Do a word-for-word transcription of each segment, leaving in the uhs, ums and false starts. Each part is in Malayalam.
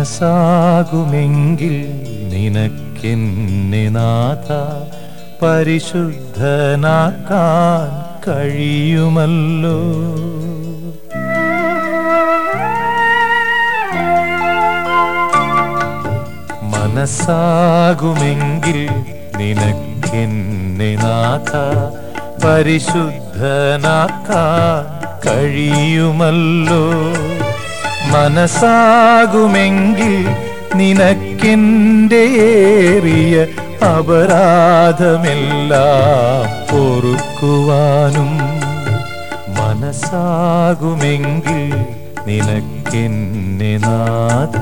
മനസ്സാകുമെങ്കിൽ നിനക്കെന്നെ നാഥ പരിശുദ്ധനാക്കാൻ കഴിയുമല്ലോ. മനസ്സാകുമെങ്കിൽ നിനക്കെന്നെ നാഥ പരിശുദ്ധനാക്കാൻ കഴിയുമല്ലോ. മനസ്സാകുമെങ്കിൽ നിനക്കെന്റെ ഏറിയ അപരാധമെല്ലാം പൊറുക്കുവാനും. മനസ്സാകുമെങ്കിൽ നിനക്കെന്നെ നാഥ.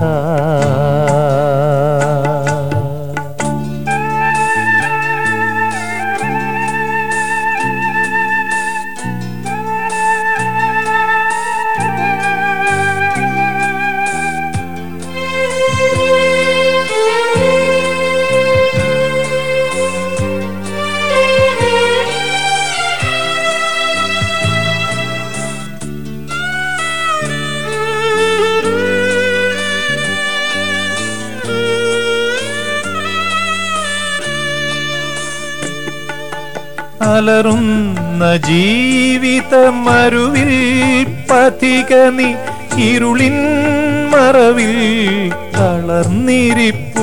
അലറുന്ന ജീവിതമരുവിൽ പഥിക നീ ഇരുളിൻ മറവിൽ തളർന്നിരിപ്പൂ.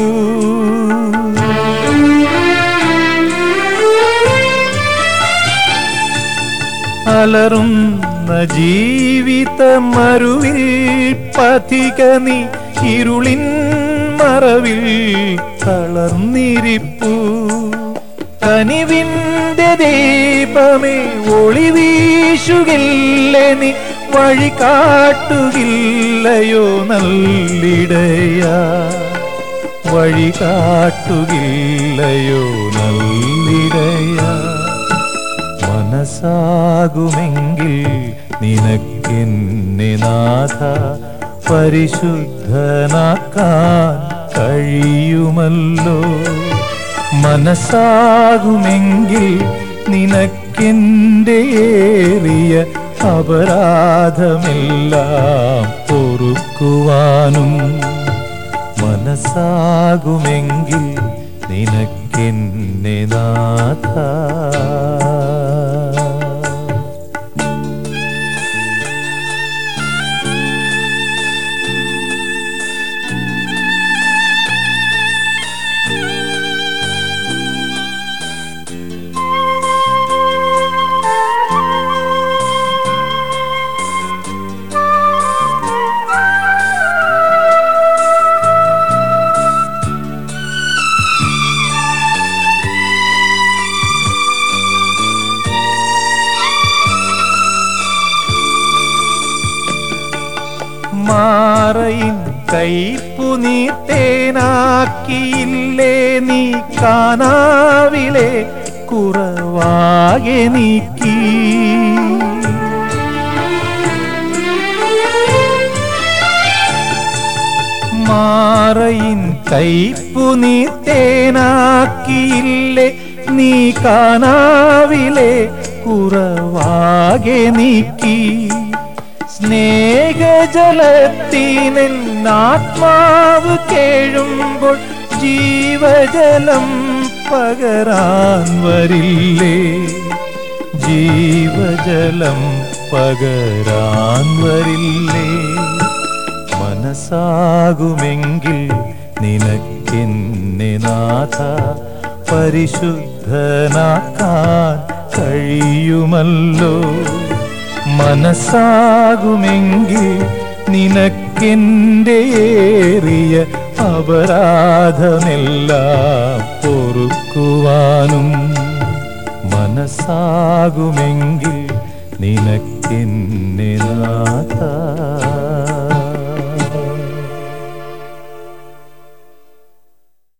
അലറുന്ന ജീവിതമരുവിൽ പഥിക നീ ഇരുളിൻ മറവിൽ തളർന്നിരിപ്പൂ. കനിവിന്റെ ദീപമേ ഒളി വീശുകില്ലേ നീ, വഴി കാട്ടുകില്ലയോ നല്ലിടയാ, വഴി കാട്ടുകില്ലയോ നല്ലിടയാ. മനസ്സാകുമെങ്കിൽ നിനക്കെന്നെ നാഥ പരിശുദ്ധനാക്കാൻ കഴിയുമല്ലോ. മനസ്സാകുമെങ്കിൽ നിനക്കെന്റെ ഏറിയ അപരാധമെല്ലാം പൊറുക്കുവാനും. മനസ്സാകുമെങ്കിൽ നിനക്കെന്നെ നാഥ. മാറയിൻ കൈപ്പു നീ തേനാക്കിയില്ലേ, നീ കാനാവിലെ കുറവാകെ നീക്കി. മാറയിൻ കൈപ്പു നീ തേനാക്കിയില്ലേ, നീ കാനാവിലെ കുറവാകെ നീക്കി. സ്നേഹജലത്തിനാത്മാവ് കേഴുമ്പോൾ ജീവജലം പകരാൻ വരില്ലേ, ജീവജലം പകരാൻ വരില്ലേ. മനസ്സാകുമെങ്കിൽ നിനക്കെന്നെ നാഥ പരിശുദ്ധനാക്കാൻ കഴിയുമല്ലോ. മനസ്സാകുമെങ്കിൽ നിനക്കെന്റെ ഏറിയ അപരാധമെല്ലാം പൊറുക്കുവാനും. മനസ്സാകുമെങ്കിൽ